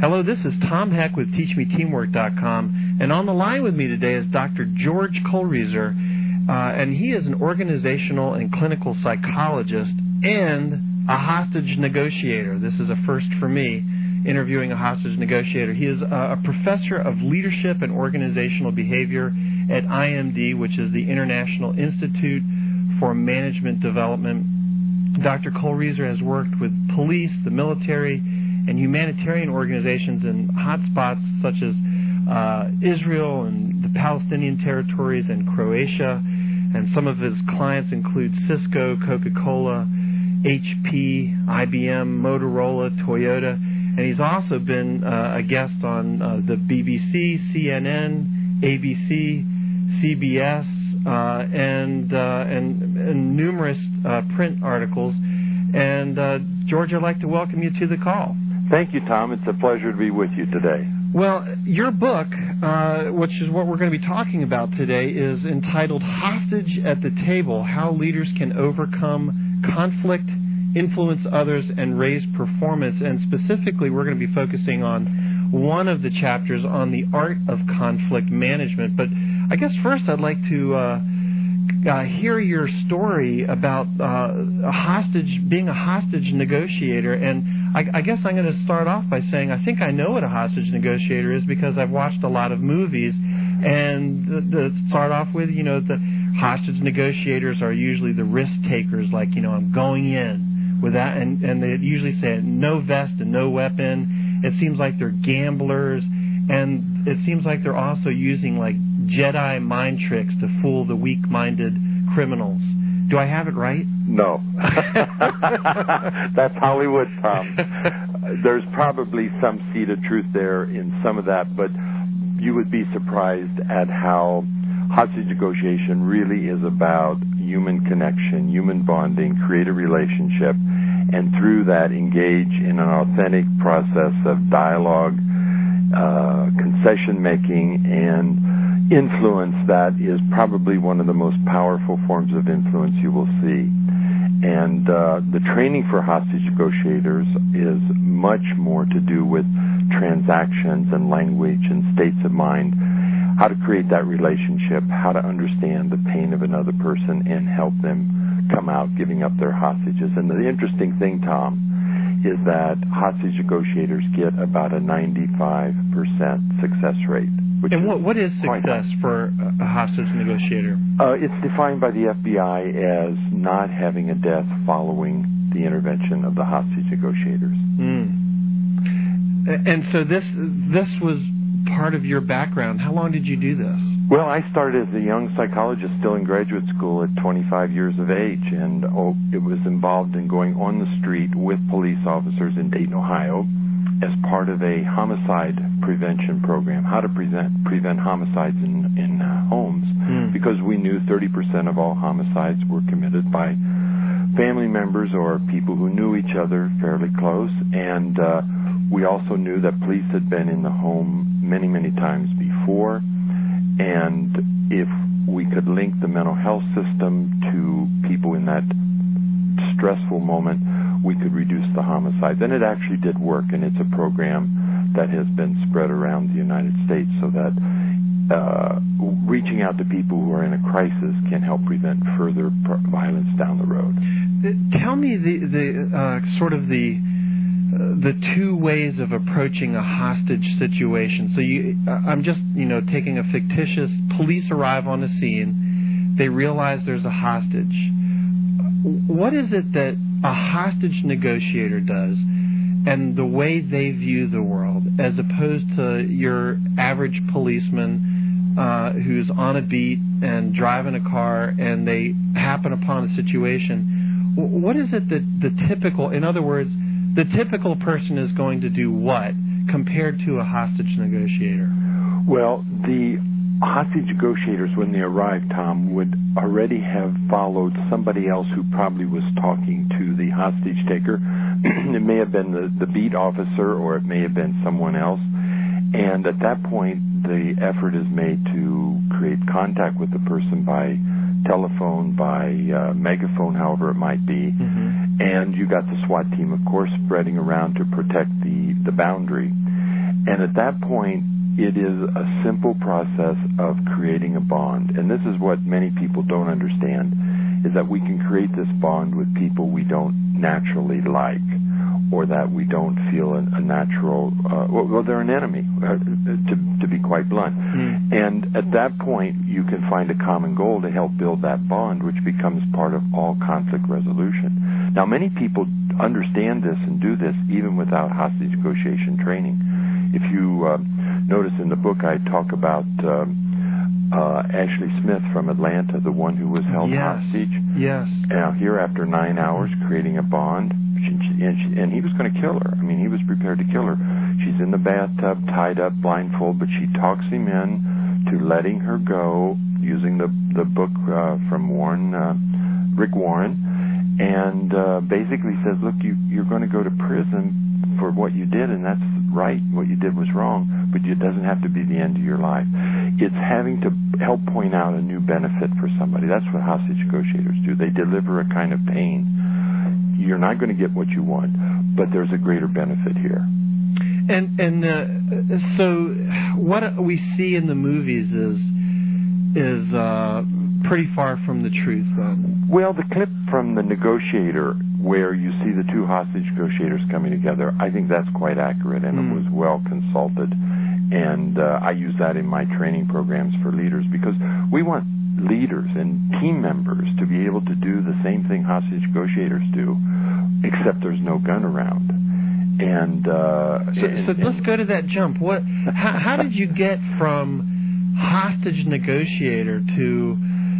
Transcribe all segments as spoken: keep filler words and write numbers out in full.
Hello, this is Tom Heck with Teach Me Teamwork dot com, and on the line with me today is Doctor George Kohlreiser, uh, and he is an organizational and clinical psychologist and a hostage negotiator. This is a first for me, interviewing a hostage negotiator. He is a professor of leadership and organizational behavior at I M D, which is the International Institute for Management Development. Doctor Kohlreiser has worked with police, the military, and humanitarian organizations in hotspots such as uh, Israel and the Palestinian territories and Croatia. And some of his clients include Cisco, Coca-Cola, H P, I B M, Motorola, Toyota. And he's also been uh, a guest on uh, the B B C, C N N, A B C, C B S, uh, and, uh, and and numerous uh, print articles. And uh, George, I'd like to welcome you to the call. Thank you, Tom. It's a pleasure to be with you today. Well, your book, uh, which is what we're going to be talking about today, is entitled Hostage at the Table: How Leaders Can Overcome Conflict, Influence Others, and Raise Performance. And specifically, we're going to be focusing on one of the chapters on the art of conflict management. But I guess first I'd like to uh, uh, hear your story about uh, a hostage, being a hostage negotiator. And I, I guess I'm going to start off by saying I think I know what a hostage negotiator is because I've watched a lot of movies. And to start off with, you know, the hostage negotiators are usually the risk takers, like, you know, I'm going in with that, and, and they usually say no vest and no weapon. It seems like they're gamblers, and it seems like they're also using, like, Jedi mind tricks to fool the weak-minded criminals. Do I have it right? No. That's Hollywood, Tom. There's probably some seed of truth there in some of that, but you would be surprised at how hostage negotiation really is about human connection, human bonding, create a relationship, and through that engage in an authentic process of dialogue, uh, concession making, and influence that is probably one of the most powerful forms of influence you will see. And uh, the training for hostage negotiators is much more to do with transactions and language and states of mind, how to create that relationship, how to understand the pain of another person and help them come out giving up their hostages. And the interesting thing, Tom, is that hostage negotiators get about a ninety-five percent success rate. Which and what, is what is success for a hostage negotiator? Uh, it's defined by the F B I as not having a death following the intervention of the hostage negotiators. Mm. And so this this was part of your background. How long did you do this? Well, I started as a young psychologist still in graduate school at twenty-five years of age, and oh, it was involved in going on the street with police officers in Dayton, Ohio, as part of a homicide prevention program, how to prevent, prevent homicides in, in uh, homes, mm. because we knew thirty percent of all homicides were committed by family members or people who knew each other fairly close, and uh, we also knew that police had been in the home many, many times before, and if we could link the mental health system to people in that stressful moment, we could reduce the homicides. And it actually did work, and it's a program that has been spread around the United States so that uh, reaching out to people who are in a crisis can help prevent further pr- violence down the road. Tell me the, the uh, sort of the uh, the two ways of approaching a hostage situation. So you, I'm just, you know, taking a fictitious, police arrive on the scene, they realize there's a hostage. What is it that a hostage negotiator does and the way they view the world as opposed to your average policeman uh, who's on a beat and driving a car and they happen upon a situation? What is it that the typical, in other words, the typical person is going to do what compared to a hostage negotiator? Well, the hostage negotiators, when they arrived, Tom, would already have followed somebody else who probably was talking to the hostage taker. It may have been the, the beat officer, or it may have been someone else. And at that point, the effort is made to create contact with the person by telephone, by uh, megaphone, however it might be. Mm-hmm. And you got the SWAT team, of course, spreading around to protect the, the boundary. And at that point, it is a simple process of creating a bond. And this is what many people don't understand, is that we can create this bond with people we don't naturally like, or that we don't feel a, a natural, uh, well, well, they're an enemy, uh, to, to be quite blunt. Mm. And at that point, you can find a common goal to help build that bond, which becomes part of all conflict resolution. Now, many people understand this and do this even without hostage negotiation training. If you uh, notice in the book, I talk about uh, uh, Ashley Smith from Atlanta, the one who was held yes. hostage. Yes. Now, here after nine hours, creating a bond, she, and, she, and he was going to kill her. I mean, he was prepared to kill her. She's in the bathtub, tied up, blindfold, but she talks him in to letting her go, using the the book uh, from Warren, uh, Rick Warren, and uh, basically says, look, you, you're going to go to prison for what you did, and that's right. What you did was wrong, but it doesn't have to be the end of your life. It's having to help point out a new benefit for somebody. That's what hostage negotiators do. They deliver a kind of pain. You're not going to get what you want, but there's a greater benefit here. And and uh, so what we see in the movies is is uh, pretty far from the truth, then. Well, the clip from The Negotiator, where you see the two hostage negotiators coming together, I think that's quite accurate, and mm. it was well consulted. And uh, I use that in my training programs for leaders, because we want leaders and team members to be able to do the same thing hostage negotiators do, except there's no gun around. And uh, so, and, so and, let's go to that jump. What? How, how did you get from hostage negotiator to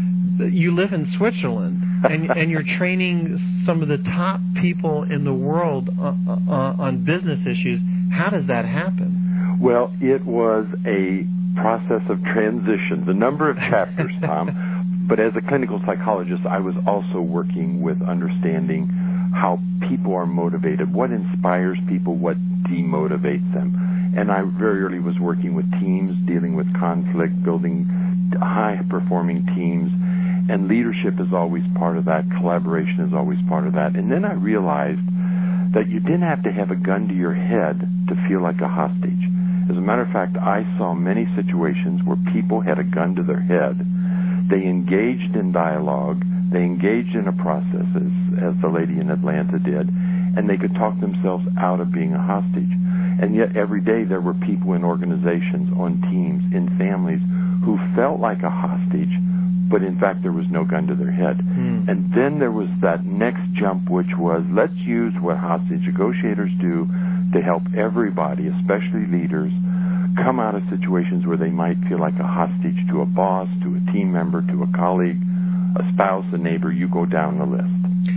you live in Switzerland and, and you're training some of the top people in the world on, on business issues? How does that happen? Well, it was a process of transition, the number of chapters, Tom. But as a clinical psychologist, I was also working with understanding how people are motivated, what inspires people, what demotivates them. And I very early was working with teams, dealing with conflict, building high-performing teams, and leadership is always part of that. Collaboration is always part of that. And then I realized that you didn't have to have a gun to your head to feel like a hostage. As a matter of fact, I saw many situations where people had a gun to their head. They engaged in dialogue. They engaged in a process, as, as the lady in Atlanta did, and they could talk themselves out of being a hostage. And yet every day there were people in organizations, on teams, in families who felt like a hostage, but in fact there was no gun to their head. Mm. And then there was that next jump, which was, let's use what hostage negotiators do to help everybody, especially leaders, come out of situations where they might feel like a hostage to a boss, to a team member, to a colleague, a spouse, a neighbor. You go down the list.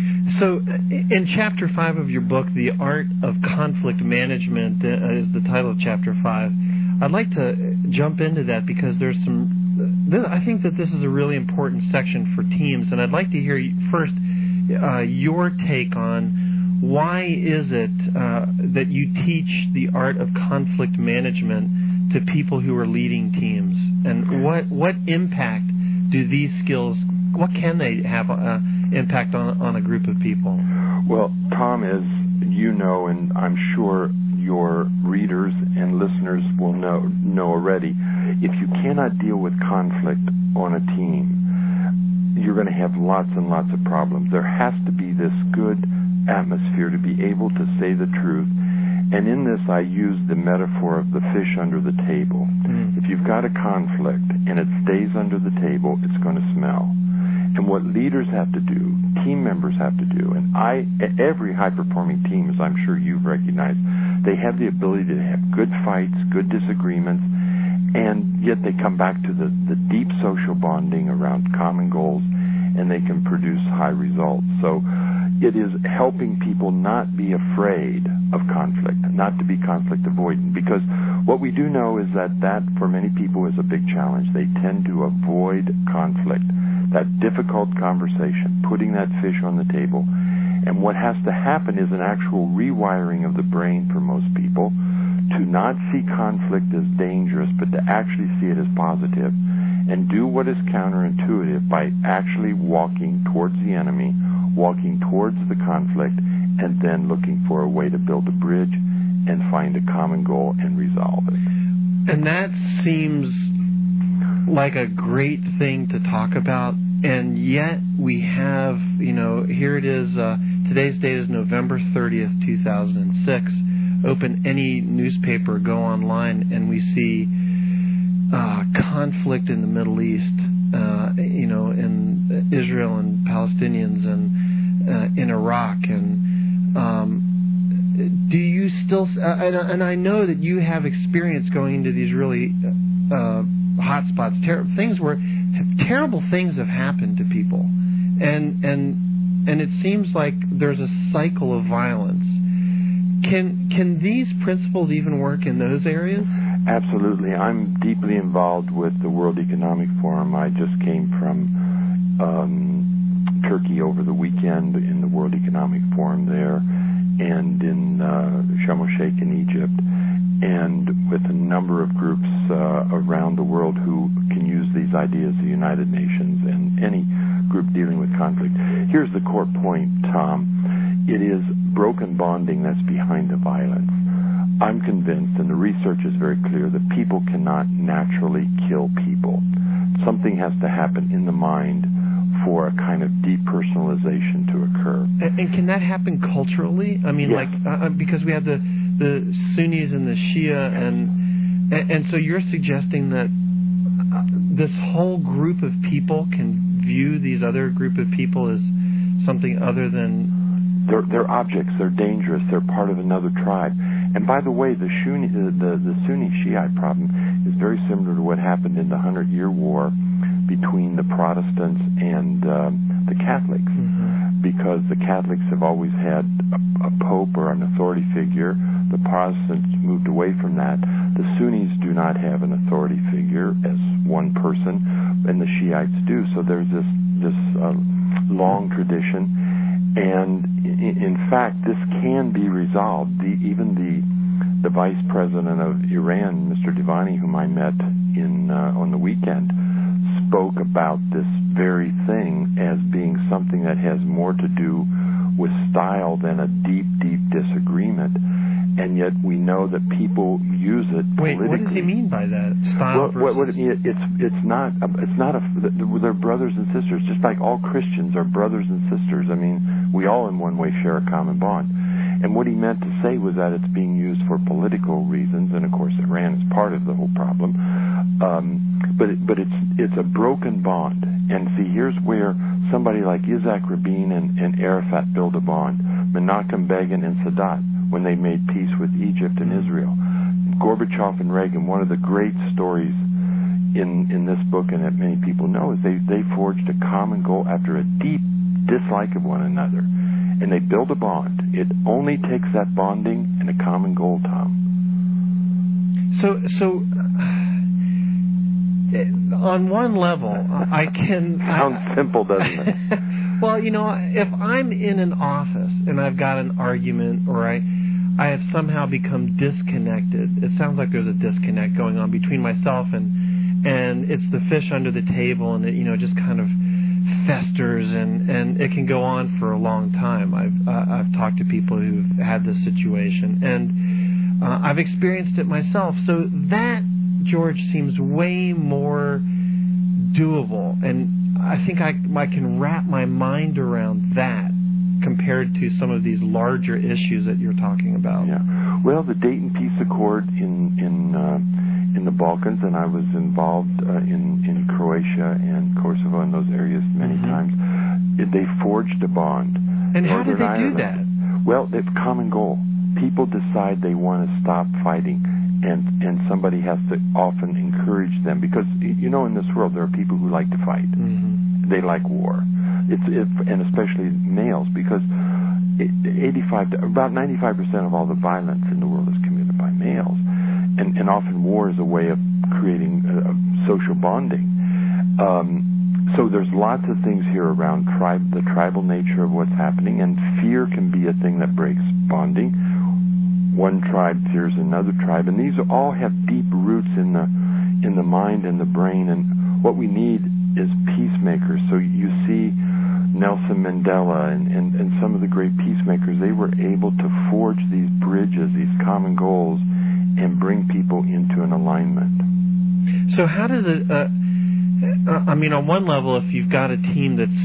So in Chapter five of your book, The Art of Conflict Management uh, is the title of Chapter five. I'd like to jump into that because there's some... I think that this is a really important section for teams, and I'd like to hear first uh, your take on why is it uh, that you teach the art of conflict management to people who are leading teams, and what what impact do these skills, what can they have uh, impact on on a group of people? Well, Tom, as you know, and I'm sure your readers and listeners will know know already, if you cannot deal with conflict on a team, you're going to have lots and lots of problems. There has to be this good atmosphere to be able to say the truth. And in this, I use the metaphor of the fish under the table. Mm. If you've got a conflict and it stays under the table, it's going to smell. And what leaders have to do, team members have to do, and I, every high-performing team, as I'm sure you've recognized, they have the ability to have good fights, good disagreements, and yet they come back to the, the deep social bonding around common goals, and they can produce high results. So it is helping people not be afraid of conflict, not to be conflict avoidant, because what we do know is that that, for many people, is a big challenge. They tend to avoid conflict, that difficult conversation, putting that fish on the table. And what has to happen is an actual rewiring of the brain for most people to not see conflict as dangerous, but to actually see it as positive, and do what is counterintuitive by actually walking towards the enemy, walking towards the conflict, and then looking for a way to build a bridge and find a common goal and resolve it. And that seems like a great thing to talk about, and yet we have, you know, here it is, uh, today's date is November thirtieth, two thousand six. Open any newspaper, go online, and we see uh, conflict in the Middle East, uh, you know, in Israel and Palestinians and uh, in Iraq. And um, do you still, uh, and, and I know that you have experience going into these really uh, hot spots, ter- things where terrible things have happened to people. And, and, and it seems like there's a cycle of violence. Can can these principles even work in those areas? Absolutely. I'm deeply involved with the World Economic Forum. I just came from um, Turkey over the weekend in the World Economic Forum there, and in uh, Sharm el-Sheikh in Egypt, and with a number of groups uh, around the world who can use these ideas, the United Nations and any group dealing with conflict. Here's the core point, Tom. It is broken bonding that's behind the violence. I'm convinced, and the research is very clear, that people cannot naturally kill people. Something has to happen in the mind for a kind of depersonalization to occur. And, and can that happen culturally? I mean, yes. like, uh, because we have the, the Sunnis and the Shia, and, and, and so you're suggesting that this whole group of people can view these other group of people as something other than... They're, they're objects. They're dangerous. They're part of another tribe. And by the way, the Sunni, the, the, the Sunni Shiite problem is very similar to what happened in the Hundred-Year War between the Protestants and uh, the Catholics, mm-hmm. because the Catholics have always had a, a pope or an authority figure. The Protestants moved away from that. The Sunnis do not have an authority figure as one person, and the Shiites do. So there's this this uh, long tradition. And in fact, this can be resolved. The, even the the vice president of Iran, Mister Divani, whom I met in uh, on the weekend, spoke about this very thing as being something that has more to do with style than a deep, deep disagreement. And yet we know that people use it Wait, politically. what does he mean by that? Style well, what, what versus... it mean, it's it's not it's not a they're brothers and sisters, just like all Christians are brothers and sisters. I mean, we all in one way share a common bond. And what he meant to say was that it's being used for political reasons, and of course Iran is part of the whole problem. Um, but it, but it's it's a broken bond. And see, here's where somebody like Isaac Rabin and, and Arafat build a bond. Menachem Begin and Sadat, when they made peace with Egypt and Israel. Gorbachev and Reagan, one of the great stories in in this book, and that many people know, is they, they forged a common goal after a deep dislike of one another. And they build a bond. It only takes that bonding and a common goal, Tom. So, so uh, on one level, I can... Sounds I, simple, doesn't it? Well, you know, if I'm in an office and I've got an argument, or I, I have somehow become disconnected, it sounds like there's a disconnect going on between myself and, and it's the fish under the table, and it, you know, just kind of festers, and, and it can go on for a long time. I've uh, I've talked to people who've had this situation, and uh, I've experienced it myself. So that, George, seems way more doable, and I think I, I can wrap my mind around that compared to some of these larger issues that you're talking about. Yeah. Well, the Dayton Peace Accord in in uh, in the Balkans, and I was involved uh, in in Croatia and Kosovo and those areas many mm-hmm. times. They forged a bond. And how Northern did they Ireland, do that? Well, they have a common goal. People decide they want to stop fighting, and and somebody has to often encourage them, because you know, in this world there are people who like to fight. Mm-hmm. They like war. It's if, and especially males, because eighty-five, about ninety-five percent of all the violence in the world is committed by males, and and often war is a way of creating uh, social bonding. Um, so there's lots of things here around tribe, the tribal nature of what's happening, and fear can be a thing that breaks bonding. One tribe fears another tribe, and these all have deep roots in the in the mind and the brain. And what we need is peacemakers. So you see Nelson Mandela and, and, and some of the great peacemakers, they were able to forge these bridges, these common goals, and bring people into an alignment. So how does it, uh, I mean, on one level, if you've got a team that's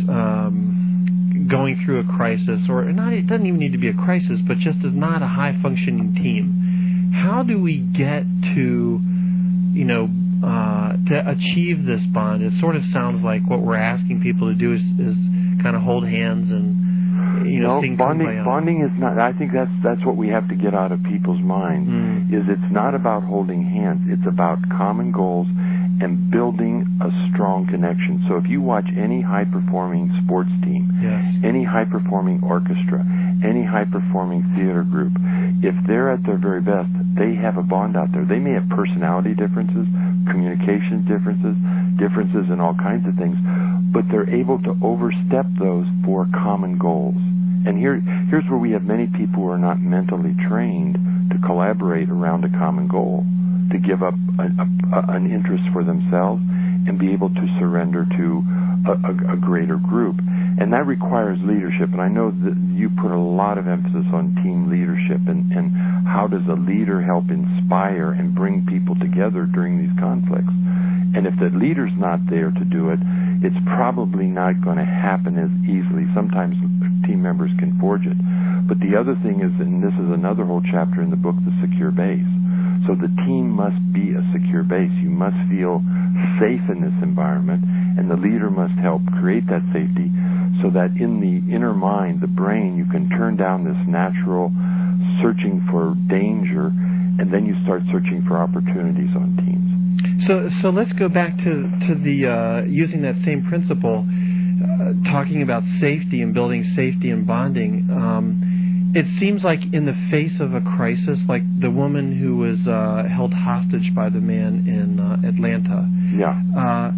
um, going through a crisis, or not, it doesn't even need to be a crisis, but just is not a high-functioning team, how do we get to, you know, uh, to achieve this bond? It sort of sounds like what we're asking people to do is, is kind of hold hands and, you know, no, sing bonding, Kumbaya. bonding is not, I think that's, that's what we have to get out of people's minds, mm. is it's not about holding hands, it's about common goals and building a strong connection. So if you watch any high-performing sports team, yes. any high-performing orchestra, any high-performing theater group, if they're at their very best, they have a bond out there. They may have personality differences, communication differences, differences in all kinds of things, but they're able to overstep those for common goals. And here, here's where we have many people who are not mentally trained to collaborate around a common goal, to give up a, a, an interest for themselves and be able to surrender to a, a, a greater group. And that requires leadership. And I know that you put a lot of emphasis on team leadership and, and how does a leader help inspire and bring people together during these conflicts. And if the leader's not there to do it, it's probably not going to happen as easily. Sometimes team members can forge it. But the other thing is, and this is another whole chapter in the book, the secure base. So the team must be a secure base. You must feel safe in this environment, and the leader must help create that safety so that in the inner mind, the brain, you can turn down this natural searching for danger, and then you start searching for opportunities on teams. So, so let's go back to to the uh, using that same principle, uh, talking about safety and building safety and bonding. Um, it seems like in the face of a crisis, like the woman who was uh, held hostage by the man in uh, Atlanta. Yeah. Uh,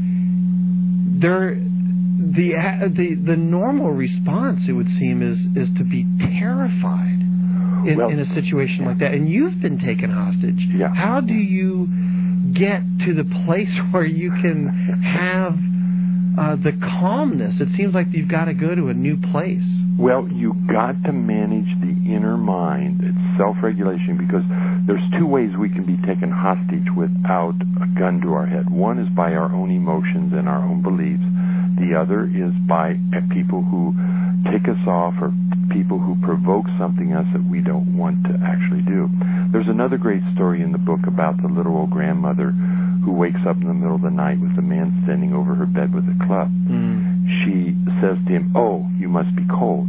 there, the the the normal response, it would seem, is is to be terrified in, well, in a situation like that. And you've been taken hostage. Yeah. How do you get to the place where you can have uh, the calmness? It seems like you've got to go to a new place. Well, you got to manage the inner mind. It's self-regulation, because there's two ways we can be taken hostage without a gun to our head. One is by our own emotions and our own beliefs. The other is by people who tick us off or people who provoke something us that we don't want to actually do. There's another great story in the book about the little old grandmother who wakes up in the middle of the night with a man standing over her bed with a club. Mm. She says to him, "Oh, you must be cold."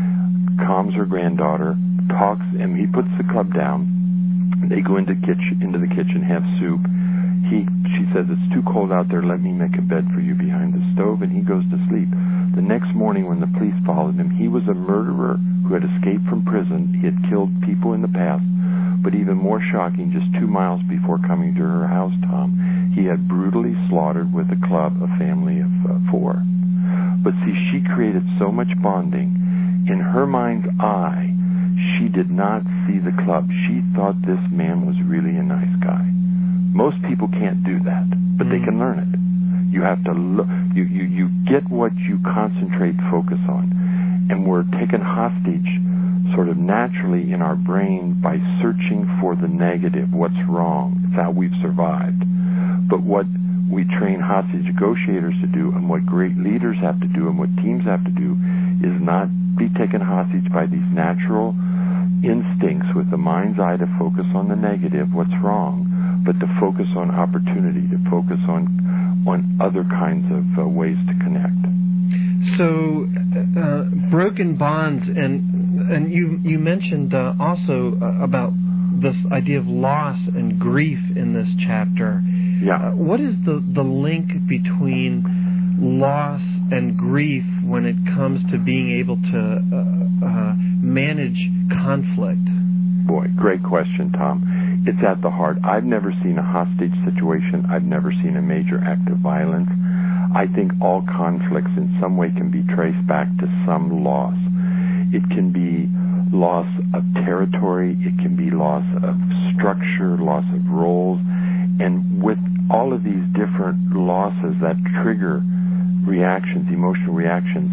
Calms her granddaughter, talks, and he puts the club down. They go into kitchen, into the kitchen, have soup. He, she says, "It's too cold out there. Let me make a bed for you behind the stove," and he goes to sleep. The next morning, when the police followed him, he was a murderer who had escaped from prison. He had killed people in the past. But even more shocking, just two miles before coming to her house, Tom, he had brutally slaughtered with a club a family of uh, four. But see, she created so much bonding. In her mind's eye, she did not see the club. She thought this man was really a nice guy. Most people can't do that, but they can learn it. You have to look, you, you, you get what you concentrate, focus on. And we're taken hostage sort of naturally in our brain by searching for the negative, what's wrong. It's how we've survived. But what we train hostage negotiators to do, and what great leaders have to do, and what teams have to do, is not be taken hostage by these natural instincts with the mind's eye to focus on the negative, what's wrong, but to focus on opportunity, to focus on on other kinds of uh, ways to connect. So, uh, broken bonds, and and you you mentioned uh, also uh, about this idea of loss and grief in this chapter. Yeah. Uh, what is the the link between loss and grief when it comes to being able to uh, uh, manage conflict? Boy, great question, Tom. It's at the heart. I've never seen a hostage situation. I've never seen a major act of violence. I think all conflicts in some way can be traced back to some loss. It can be loss of territory. It can be loss of structure, loss of roles. And with all of these different losses that trigger reactions, emotional reactions,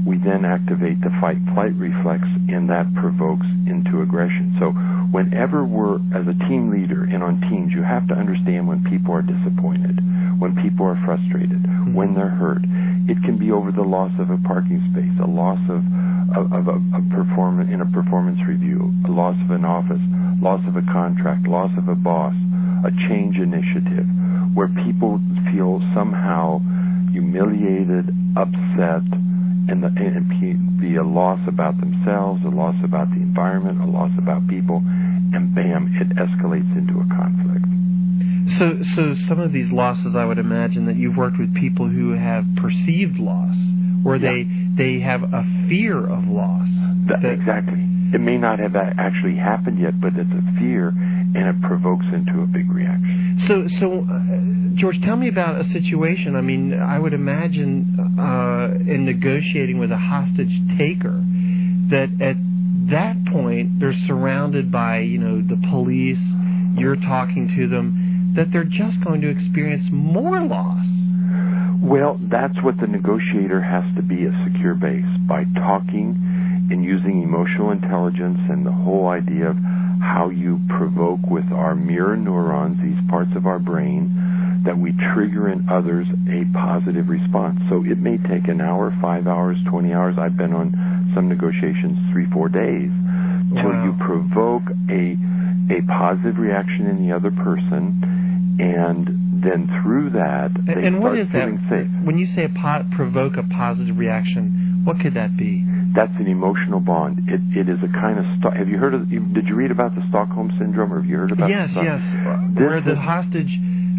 we then activate the fight-flight reflex, and that provokes into aggression. So whenever we're, as a team leader and on teams, you have to understand when people are disappointed, when people are frustrated, mm-hmm. when they're hurt. It can be over the loss of a parking space, a loss of, of, of a, a performance in a performance review, a loss of an office, loss of a contract, loss of a boss, a change initiative, where people feel somehow humiliated, upset, and, the, and be a loss about themselves, a loss about the environment, a loss about people, and bam, it escalates into a conflict. So, so some of these losses, I would imagine that you've worked with people who have perceived loss, where yeah. they they have a fear of loss. That, that, exactly. It may not have actually happened yet, but it's a fear, and it provokes into a big reaction. So, so uh, George, tell me about a situation. I mean, I would imagine uh, in negotiating with a hostage taker that at that point they're surrounded by, you know, the police, you're talking to them, that they're just going to experience more loss. Well, that's what the negotiator has to be, a secure base, by talking and using emotional intelligence and the whole idea of how you provoke with our mirror neurons, these parts of our brain, that we trigger in others a positive response. So it may take an hour, five hours, twenty hours. I've been on some negotiations three, four days till wow. you provoke a a positive reaction in the other person, and then through that they and start what is feeling that? safe. When you say a po- provoke a positive reaction, what could that be? That's an emotional bond. It it is a kind of st- have you heard of? Did you read about the Stockholm syndrome, or have you heard about? Yes, the yes. This Where the is, hostage,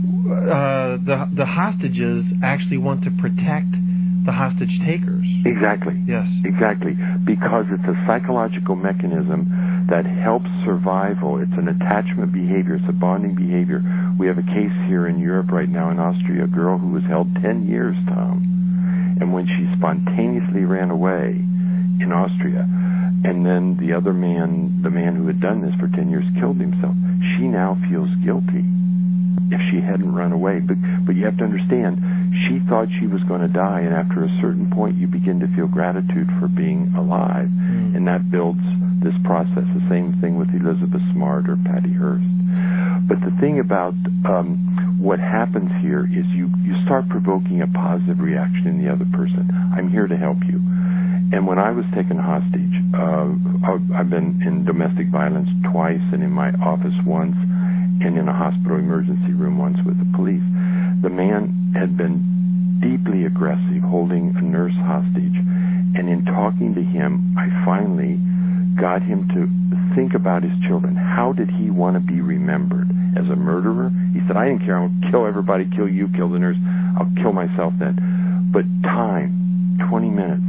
uh, the the hostages actually want to protect the hostage takers. Exactly. Yes. Exactly. Because it's a psychological mechanism that helps survival. It's an attachment behavior. It's a bonding behavior. We have a case here in Europe right now in Austria, a girl who was held ten years, Tom, and when she spontaneously ran away in Austria, and then the other man, the man who had done this for ten years, killed himself. She now feels guilty if she hadn't run away. But but you have to understand, she thought she was going to die, and after a certain point, you begin to feel gratitude for being alive, mm. and that builds this process. The same thing with Elizabeth Smart or Patty Hearst. But the thing about um, what happens here is you, you start provoking a positive reaction in the other person. I'm here to help you. And when I was taken hostage, uh, I've been in domestic violence twice, and in my office once, and in a hospital emergency room once with the police. The man had been deeply aggressive, holding a nurse hostage. And in talking to him, I finally got him to think about his children. How did he want to be remembered? As a murderer? He said, I didn't care. I'll kill everybody, kill you, kill the nurse. I'll kill myself then. But time, twenty minutes,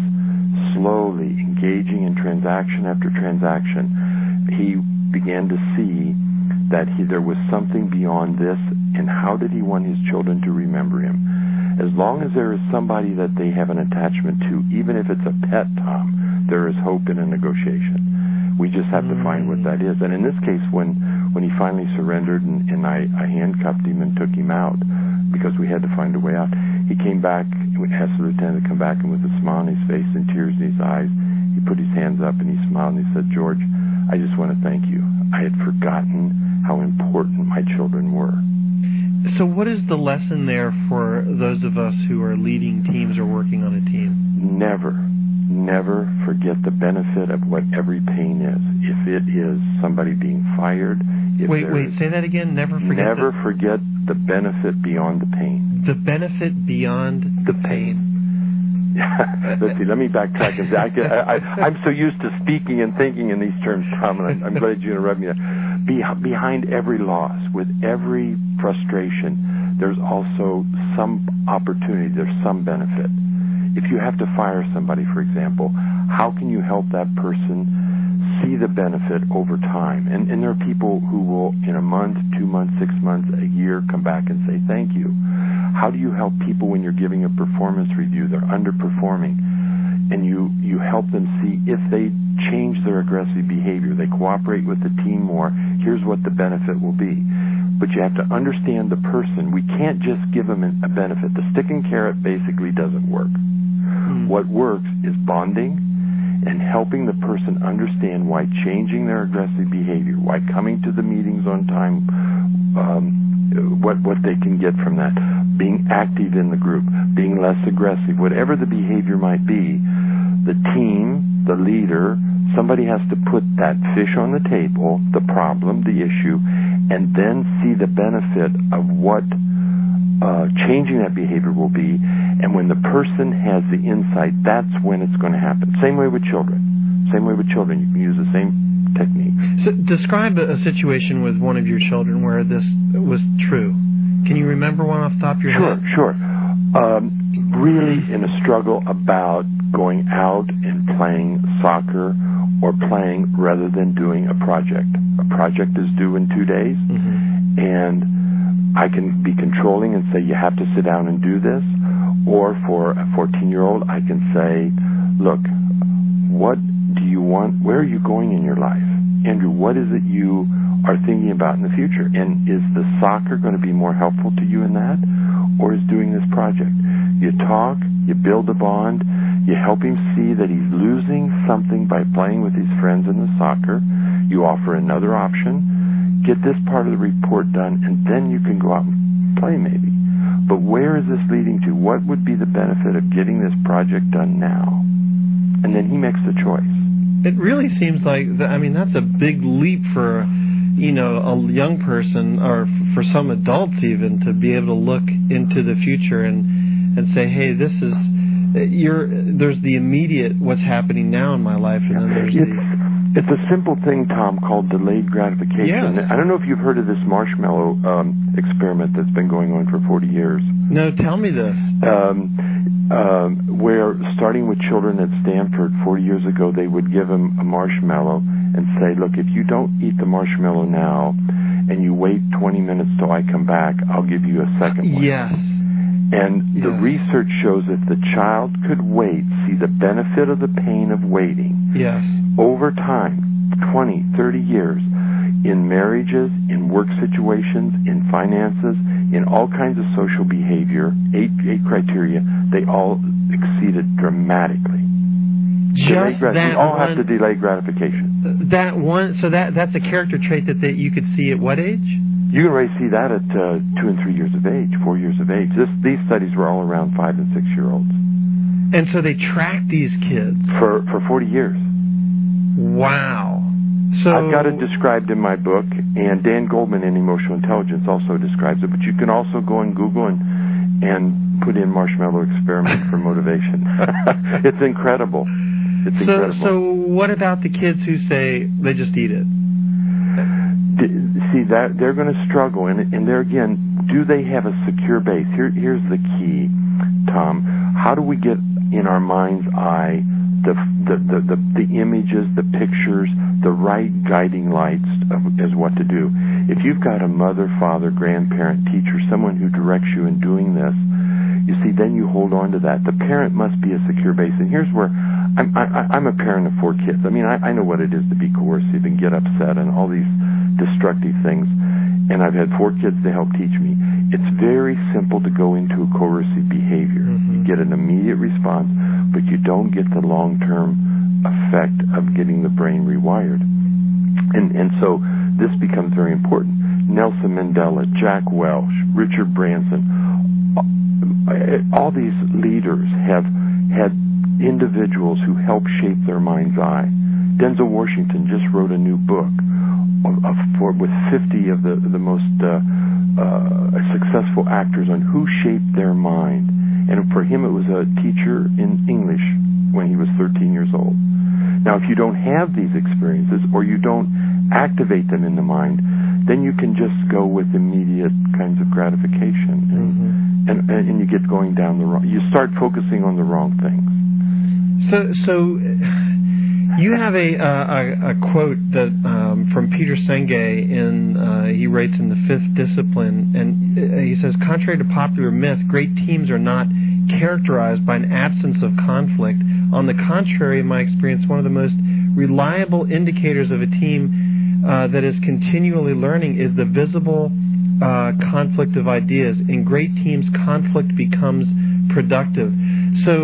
slowly engaging in transaction after transaction, he began to see that he, there was something beyond this, and how did he want his children to remember him? As long as there is somebody that they have an attachment to, even if it's a pet, Tom, there is hope in a negotiation. We just have to find what that is. And in this case, when, when he finally surrendered and, and I, I handcuffed him and took him out because we had to find a way out, he came back, we asked the lieutenant to come back, and with a smile on his face and tears in his eyes, he put his hands up and he smiled and he said, George, I just want to thank you. I had forgotten how important my children were. So what is the lesson there for those of us who are leading teams or working on a team? Never, never forget the benefit of what every pain is. If it is somebody being fired. If wait, wait, say that again. Never forget. Never the, forget the benefit beyond the pain. The benefit beyond the pain. Let's see, let me backtrack. I, I, I'm so used to speaking and thinking in these terms, Tom, and I'm glad you interrupted me there. Be, behind every loss, with every frustration, there's also some opportunity, there's some benefit. If you have to fire somebody, for example, how can you help that person see the benefit over time? And, and there are people who will, in a month, two months, six months, a year, come back and say thank you. How do you help people when you're giving a performance review? They're underperforming, and you, you help them see if they change their aggressive behavior, they cooperate with the team more, here's what the benefit will be. But you have to understand the person. We can't just give them a benefit. The stick and carrot basically doesn't work. Mm-hmm. What works is bonding and helping the person understand why changing their aggressive behavior, why coming to the meetings on time, um, what what they can get from that, being active in the group, being less aggressive, whatever the behavior might be, the team, the leader, somebody has to put that fish on the table, the problem, the issue, and then see the benefit of what uh, changing that behavior will be. And when the person has the insight, that's when it's going to happen. Same way with children. Same way with children. You can use the same technique. So describe a, a situation with one of your children where this was true. Can you remember one off the top of your sure, head? Sure, sure. Um, really in a struggle about going out and playing soccer or playing rather than doing a project. A project is due in two days, mm-hmm. and I can be controlling and say, you have to sit down and do this. Or for a fourteen-year-old, I can say, look, what do you want? Where are you going in your life? Andrew, what is it you are thinking about in the future? And is the soccer going to be more helpful to you in that? Or is doing this project? You talk, you build a bond, you help him see that he's losing something by playing with his friends in the soccer. You offer another option, get this part of the report done, and then you can go out and play maybe. But where is this leading to? What would be the benefit of getting this project done now? And then he makes the choice. It really seems like, the, I mean, that's a big leap for, you know, a young person or for some adults even to be able to look into the future and, and say, hey, this is, you're, there's the immediate what's happening now in my life, and then there's it's, the... It's a simple thing, Tom, called delayed gratification. Yes. I don't know if you've heard of this marshmallow um, experiment that's been going on for forty years. No, tell me this. Um, um, where, starting with children at Stanford forty years ago, they would give them a marshmallow and say, look, if you don't eat the marshmallow now and you wait twenty minutes till I come back, I'll give you a second one. Yes. And yes. the research shows if the child could wait, see the benefit of the pain of waiting, yes. over time, twenty, thirty years, in marriages, in work situations, in finances, in all kinds of social behavior, eight, eight criteria, they all exceeded dramatically. Just grat- that we all one, have to delay gratification. That one, so that that's a character trait that, that you could see at what age? You can already see that at uh, two and three years of age, four years of age. This, these studies were all around five and six-year-olds. And so they tracked these kids? For for forty years. Wow. So I've got it described in my book, and Dan Goldman in Emotional Intelligence also describes it, but you can also go on Google and, and put in marshmallow experiment for motivation. It's incredible. It's so, incredible. So what about the kids who say they just eat it? See, that they're going to struggle, and, and there again, do they have a secure base? Here, here's the key, Tom. How do we get in our mind's eye the the, the, the, the images, the pictures, the right guiding lights of, as what to do? If you've got a mother, father, grandparent, teacher, someone who directs you in doing this, you see, then you hold on to that. The parent must be a secure base. And here's where I'm, I, I'm a parent of four kids. I mean, I, I know what it is to be coercive and get upset and all these destructive things. And I've had four kids to help teach me. It's very simple to go into a coercive behavior. Mm-hmm. You get an immediate response, but you don't get the long-term effect of getting the brain rewired. And, and so this becomes very important. Nelson Mandela, Jack Welch, Richard Branson, all these leaders have had individuals who help shape their mind's eye. Denzel Washington just wrote a new book of, of, for, with fifty of the, the most uh, uh, successful actors on who shaped their mind. And for him, it was a teacher in English when he was thirteen years old. Now, if you don't have these experiences or you don't activate them in the mind, then you can just go with immediate kinds of gratification. And, mm-hmm. And, and you get going down the wrong. You start focusing on the wrong things. So, so you have a uh, a, a quote that um, from Peter Senge in uh, he writes in the Fifth Discipline, and he says, contrary to popular myth, great teams are not characterized by an absence of conflict. On the contrary, in my experience, one of the most reliable indicators of a team uh, that is continually learning is the visible Uh, conflict of ideas. In great teams, conflict becomes productive. So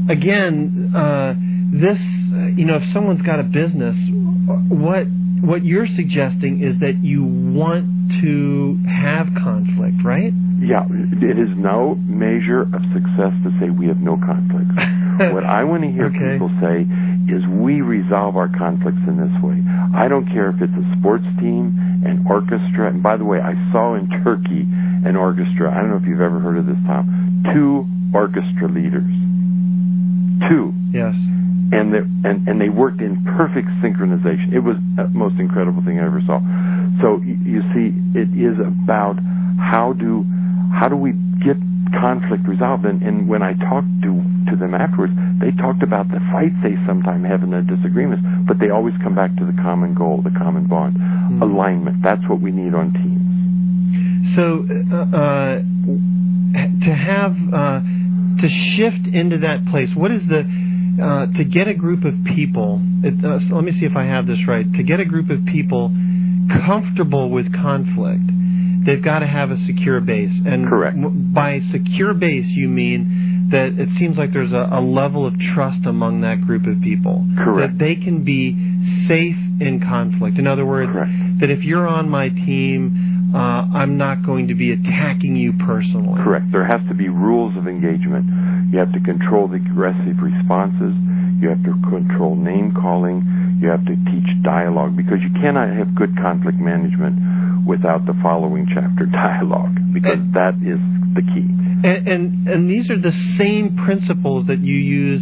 again, uh, this, uh, you know, if someone's got a business, what what you're suggesting is that you want to have conflict, right? Yeah, it is no measure of success to say we have no conflicts. What I want to hear okay. people say is we resolve our conflicts in this way. I don't care if it's a sports team, an orchestra. And by the way, I saw in Turkey an orchestra. I don't know if you've ever heard of this, Tom. Two orchestra leaders. Two. Yes. And they, and, and they worked in perfect synchronization. It was the most incredible thing I ever saw. So you, you see, it is about how do how do we get conflict resolved. And, and when I talked to to them afterwards, they talked about the fights they sometimes have and the disagreements, but they always come back to the common goal, the common bond, mm-hmm. alignment. That's what we need on teams. So uh, uh, to have uh, to shift into that place, what is the Uh, to get a group of people, it, uh, so let me see if I have this right, to get a group of people comfortable with conflict, they've got to have a secure base. And correct. M- by secure base, you mean that it seems like there's a, a level of trust among that group of people. Correct. That they can be safe in conflict. In other words, correct. that if you're on my team, uh, I'm not going to be attacking you personally. Correct. There has to be rules of engagement. You have to control the aggressive responses. You have to control name calling. You have to teach dialogue, because you cannot have good conflict management without the following chapter, dialogue, because and, that is the key. And, and and these are the same principles that you use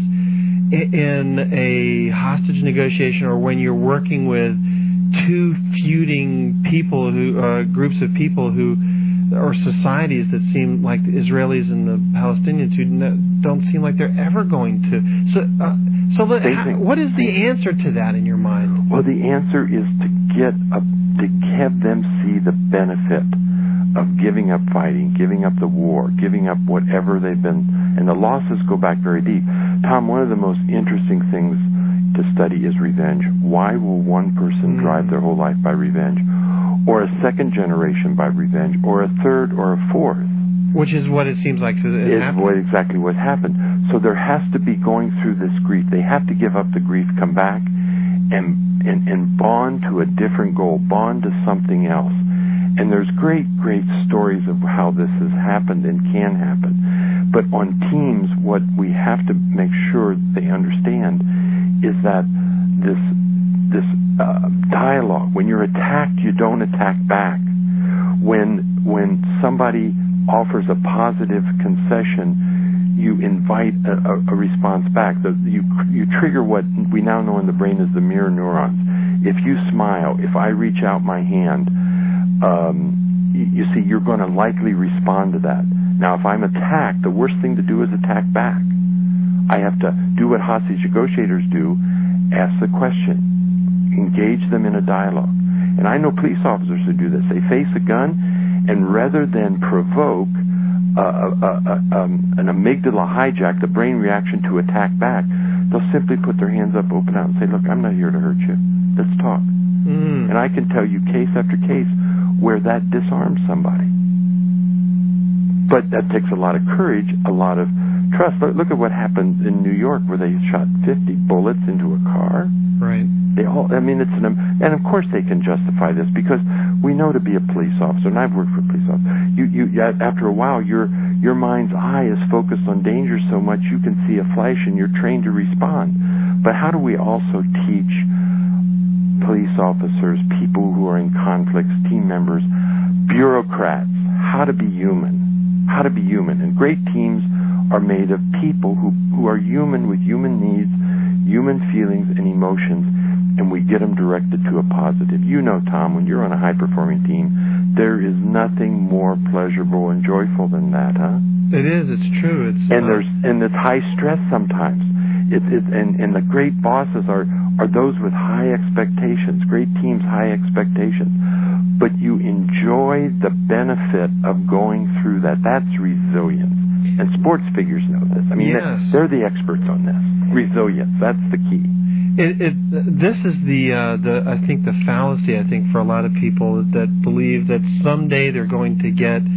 in a hostage negotiation, or when you're working with two feuding people, who uh, groups of people who, or societies that seem like the Israelis and the Palestinians, who don't seem like they're ever going to. So, uh, so let, how, what is the answer to that in your mind? Well, the answer is to get a, to have them see the benefit of giving up fighting, giving up the war, giving up whatever they've been, and the losses go back very deep. Tom, one of the most interesting things to study is revenge. Why will one person mm. drive their whole life by revenge, or a second generation by revenge, or a third or a fourth? Which is what it seems like is what exactly what happened. So there has to be going through this grief. They have to give up the grief, come back, and and, and bond to a different goal, bond to something else. And there's great, great stories of how this has happened and can happen. But on teams, what we have to make sure they understand is that this this uh, dialogue. When you're attacked, you don't attack back. When when somebody offers a positive concession, you invite a, a, a response back. The, you you trigger what we now know in the brain as the mirror neurons. If you smile, if I reach out my hand, um, you, you see, you're going to likely respond to that. Now, if I'm attacked, the worst thing to do is attack back. I have to do what hostage negotiators do: ask the question, engage them in a dialogue. And I know police officers who do this. They face a gun, and rather than provoke uh, uh, uh, um, an amygdala hijack, the brain reaction to attack back, they'll simply put their hands up, open out, and say, look, I'm not here to hurt you. Let's talk. Mm. And I can tell you case after case where that disarms somebody. But that takes a lot of courage, a lot of trust. Look, look at what happened in New York, where they shot fifty bullets into a car. Right. They all, I mean, it's an, and of course they can justify this, because we know to be a police officer, and I've worked for police officers, you, you, after a while, your, your mind's eye is focused on danger so much you can see a flash and you're trained to respond. But how do we also teach police officers, people who are in conflicts, team members, bureaucrats, how to be human, how to be human? And great teams are made of people who, who are human, with human needs, human feelings and emotions, and we get them directed to a positive. You know, Tom, when you're on a high-performing team, there is nothing more pleasurable and joyful than that, huh? It is. It's true. It's and uh, there's and it's high stress sometimes. It's it's and, and the great bosses are are those with high expectations. Great teams, high expectations. But you enjoy the benefit of going through that. That's resilience. And sports figures know this. I mean, yes. they're the experts on this. Resilience. That's the key. It, it, this is the, uh, the, I think, the fallacy, I think, for a lot of people that believe that someday they're going to get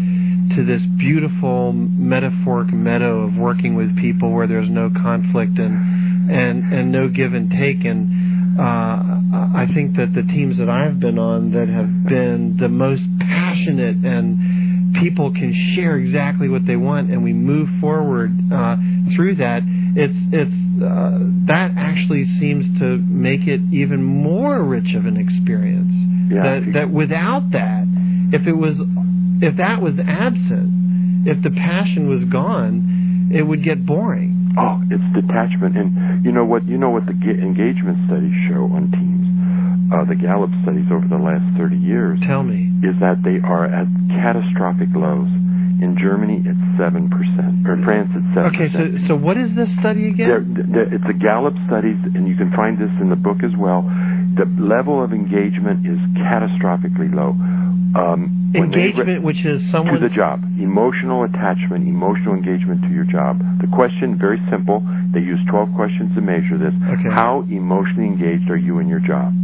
to this beautiful metaphoric meadow of working with people where there's no conflict and and, and no give and take. And uh, I think that the teams that I've been on that have been the most passionate and people can share exactly what they want, and we move forward uh, through that. It's it's uh, that actually seems to make it even more rich of an experience. Yeah. That that without that, if it was, if that was absent, if the passion was gone, it would get boring. Oh, it's detachment, and you know what? You know what the engagement studies show on teams. Uh, the Gallup studies over the last thirty years. Tell me. Is that they are at catastrophic lows. In Germany, it's seven percent. Or in France, it's seven percent. Okay, so so what is this study again? They're, they're, it's a Gallup studies, and you can find this in the book as well. The level of engagement is catastrophically low. Um, engagement, re- which is someone... To the job. Emotional attachment, emotional engagement to your job. The question, very simple. They use twelve questions to measure this. Okay. How emotionally engaged are you in your job?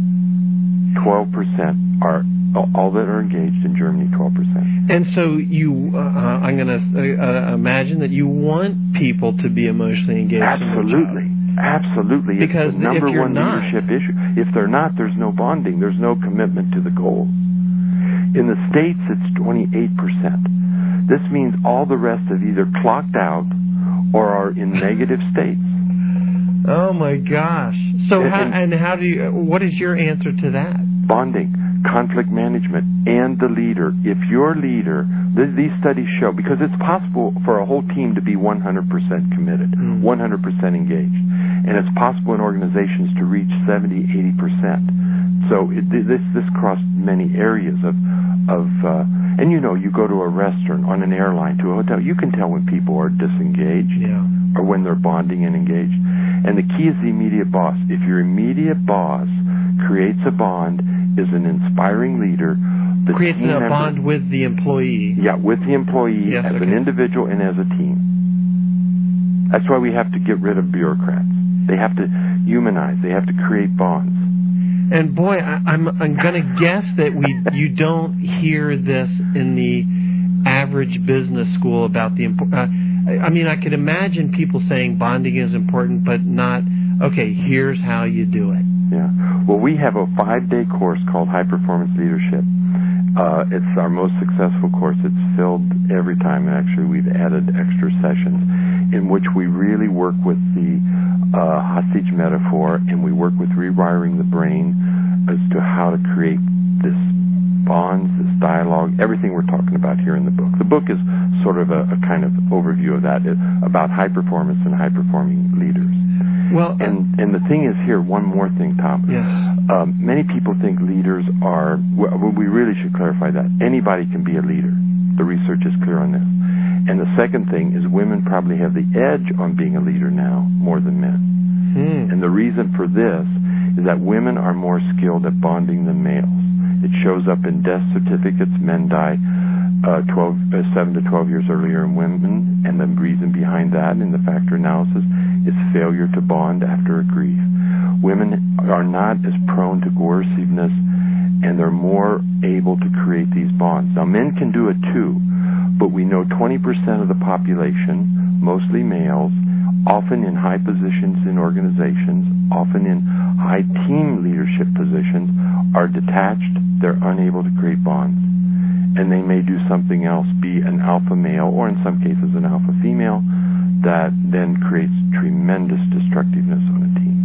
twelve percent are... All that are engaged in Germany, twelve percent. And so you, uh, I'm going to uh, imagine that you want people to be emotionally engaged. Absolutely. In their job. Absolutely. Because it's the number if you're one not, leadership issue. If they're not, there's no bonding. There's no commitment to the goals. In the States, it's twenty-eight percent. This means all the rest have either clocked out or are in negative states. Oh my gosh! So and, how, and how do you? What is your answer to that? Bonding, conflict management, and the leader. If your leader, th- these studies show, because it's possible for a whole team to be one hundred percent committed, mm. one hundred percent engaged, and it's possible in organizations to reach seventy, eighty percent. So it, this this crossed many areas of of uh, and you know, you go to a restaurant, on an airline, to a hotel, you can tell when people are disengaged yeah. or when they're bonding and engaged. And the key is the immediate boss. If your immediate boss creates a bond, is an inspiring leader, the creates team a member, bond with the employee. Yeah, with the employee, yes, as okay. an individual and as a team. That's why we have to get rid of bureaucrats. They have to humanize. They have to create bonds. And boy, I, I'm I'm going to guess that we you don't hear this in the average business school about the impo- uh, I mean, I could imagine people saying bonding is important, but not, okay, here's how you do it. Yeah. Well, we have a five-day course called High Performance Leadership. Uh, it's our most successful course. It's filled every time, and actually we've added extra sessions in which we really work with the uh, hostage metaphor, and we work with rewiring the brain as to how to create this bonds, this dialogue, everything we're talking about here in the book. The book is sort of a, a kind of overview of that, about high performance and high-performing leaders. Well, and and the thing is here, one more thing, Tom. Yes. Um, many people think leaders are, well, we really should clarify that. Anybody can be a leader. The research is clear on this. And the second thing is women probably have the edge on being a leader now more than men. Hmm. And the reason for this is that women are more skilled at bonding than males. It shows up in death certificates. Men die uh, twelve, uh, seven to twelve years earlier in women, and the reason behind that in the factor analysis is failure to bond after a grief. Women are not as prone to coerciveness, and they're more able to create these bonds. Now, men can do it too, but we know twenty percent of the population, mostly males, often in high positions in organizations, often in high team leadership positions, are detached. They're unable to create bonds. And they may do something else, be an alpha male, or in some cases an alpha female, that then creates tremendous destructiveness on a team.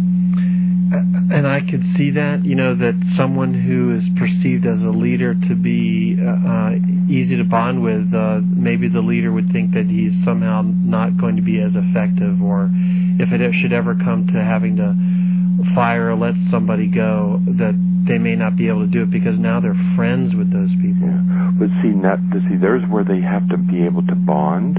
And I could see that, you know, that someone who is perceived as a leader to be uh, easy to bond with, uh, maybe the leader would think that he's somehow not going to be as effective, or if it should ever come to having to fire or let somebody go, that they may not be able to do it because now they're friends with those people. Yeah. But see, not, see, there's where they have to be able to bond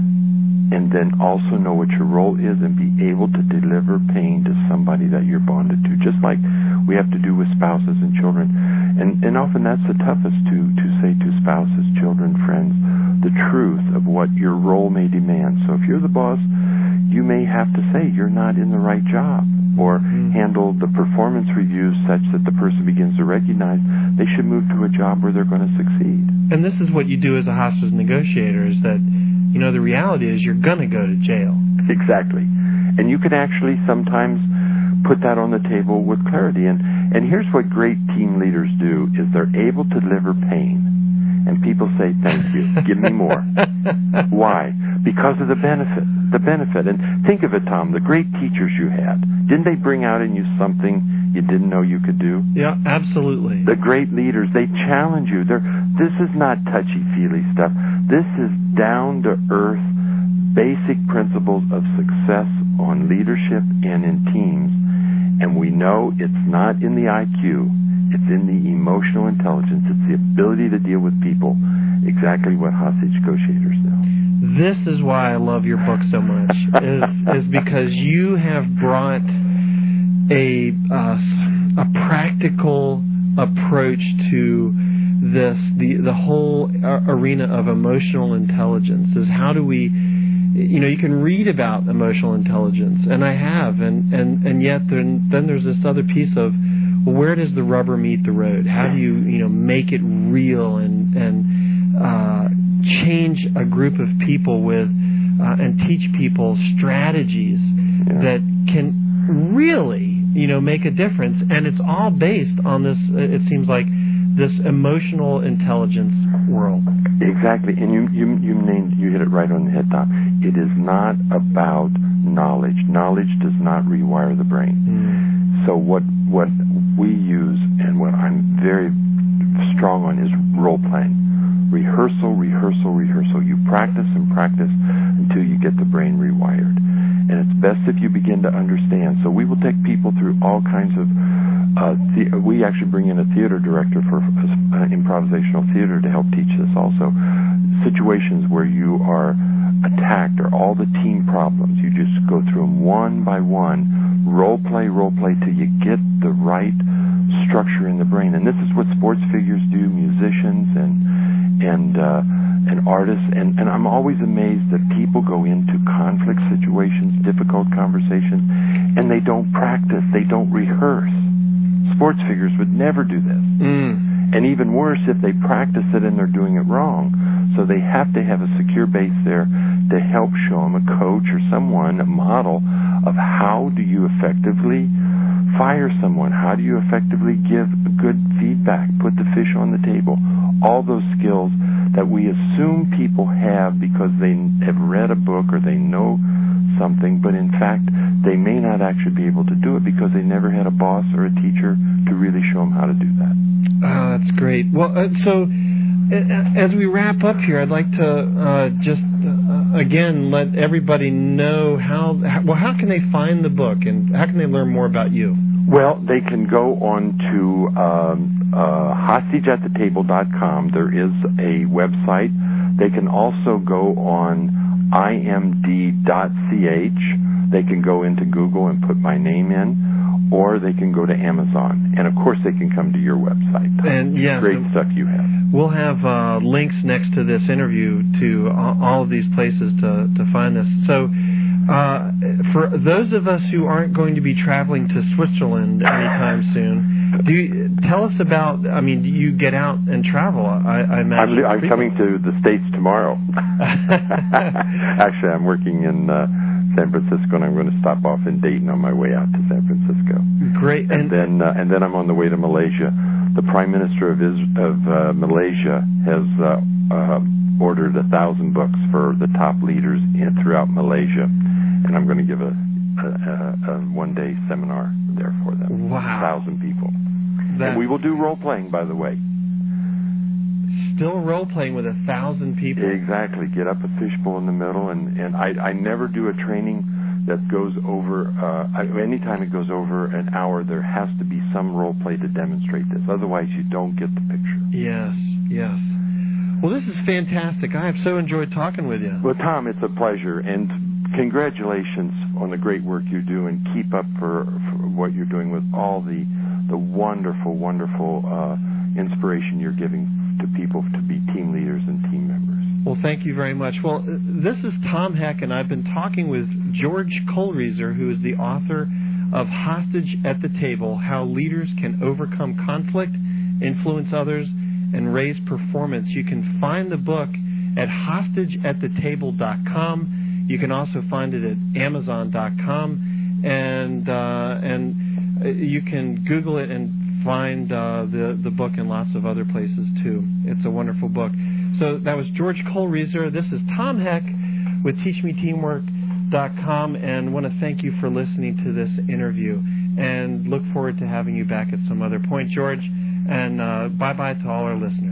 and then also know what your role is and be able to deliver pain to somebody that you're bonded to, just like we have to do with spouses and children. And, and often that's the toughest, to, to say to spouses, children, friends, the truth of what your role may demand. So if you're the boss, you may have to say you're not in the right job, or mm-hmm. handle the performance reviews such that the person begins to recognize they should move to a job where they're going to succeed. And this is what you do as a hostage negotiator, is that, you know, the reality is you're going to go to jail. Exactly. And you can actually sometimes put that on the table with clarity. And, and here's what great team leaders do, is they're able to deliver pain. And people say, thank you, give me more. Why? Because of the benefit. The benefit. And think of it, Tom, the great teachers you had. Didn't they bring out in you something you didn't know you could do? Yeah, absolutely. The great leaders, they challenge you. They're, this is not touchy-feely stuff. This is down-to-earth, basic principles of success on leadership and in teams. And we know it's not in the I Q. It's in the emotional intelligence. It's the ability to deal with people. Exactly what hostage negotiators know. This is why I love your book so much, is, is because you have brought a, uh, a practical approach to this, the, the whole arena of emotional intelligence. Is how do we, you know, you can read about emotional intelligence, and I have, and, and, and yet then, then there's this other piece of, well, where does the rubber meet the road? How do you, you know, make it real and, and uh, change a group of people with, uh, and teach people strategies Yeah. that can really, you know, make a difference. And it's all based on this, it seems like, this emotional intelligence world. Exactly, and you you you named you hit it right on the head, Tom. It is not about knowledge. Knowledge does not rewire the brain. Mm. So what what we use and what I'm very strong on is role playing, rehearsal, rehearsal, rehearsal. You practice and practice until you get the brain rewired, and it's best if you begin to understand. So we will take people through all kinds of. Uh, the, we actually bring in a theater director for uh, improvisational theater to help teach this also. Situations where you are attacked or all the team problems, you just go through them one by one, role play, role play, till you get the right structure in the brain. And this is what sports figures do, musicians and and uh, and artists. And, and I'm always amazed that people go into conflict situations, difficult conversations, and they don't practice, they don't rehearse. Sports figures would never do this. Mm. And even worse, if they practice it and they're doing it wrong. So they have to have a secure base there to help show them, a coach or someone, a model of how do you effectively fire someone? How do you effectively give good feedback, put the fish on the table? All those skills that we assume people have because they have read a book or they know something, but in fact they may not actually be able to do it because they never had a boss or a teacher to really show them how to do that. Oh, that's great. Well, uh, so uh, as we wrap up here, I'd like to uh, just uh, again let everybody know how, how well how can they find the book and how can they learn more about you? Well, they can go on to um, uh, hostage at the table dot com. There is a website. They can also go on I M D dot C H. They can go into Google and put my name in, or they can go to Amazon. And, of course, they can come to your website. And yes, great stuff you have. We'll have uh, links next to this interview to all of these places to, to find this. So uh, for those of us who aren't going to be traveling to Switzerland anytime soon, do you, tell us about, I mean, do you get out and travel? I, I imagine. I'm, I'm coming to the States tomorrow. Actually, I'm working in uh, San Francisco, and I'm going to stop off in Dayton on my way out to San Francisco. Great. And, and then uh, and then I'm on the way to Malaysia. The Prime Minister of, Is- of uh, Malaysia has uh, uh, ordered a thousand books for the top leaders in, throughout Malaysia, and I'm going to give a, a, a, a one-day seminar there for them. Wow. A thousand people. That's and we will do role-playing, by the way. Still role-playing with a thousand people. Exactly. Get up a fishbowl in the middle, and, and I, I never do a training that goes over, uh, I, anytime it goes over an hour, there has to be some role-play to demonstrate this. Otherwise, you don't get the picture. Yes, yes. Well, this is fantastic. I have so enjoyed talking with you. Well, Tom, it's a pleasure, and congratulations on the great work you do, and keep up for, for what you're doing with all the the wonderful, wonderful uh, inspiration you're giving to people to be team leaders and team members. Well, thank you very much. Well, this is Tom Heck, and I've been talking with George Kohlreiser, who is the author of Hostage at the Table, How Leaders Can Overcome Conflict, Influence Others, and raise performance. You can find the book at hostage at the table dot com. You can also find it at amazon dot com, and uh, and you can Google it and find uh, the the book in lots of other places too. It's a wonderful book. So that was George Kohlrieser. This is Tom Heck with teach me teamwork dot com, and want to thank you for listening to this interview, and look forward to having you back at some other point, George. And uh, bye bye to all our listeners.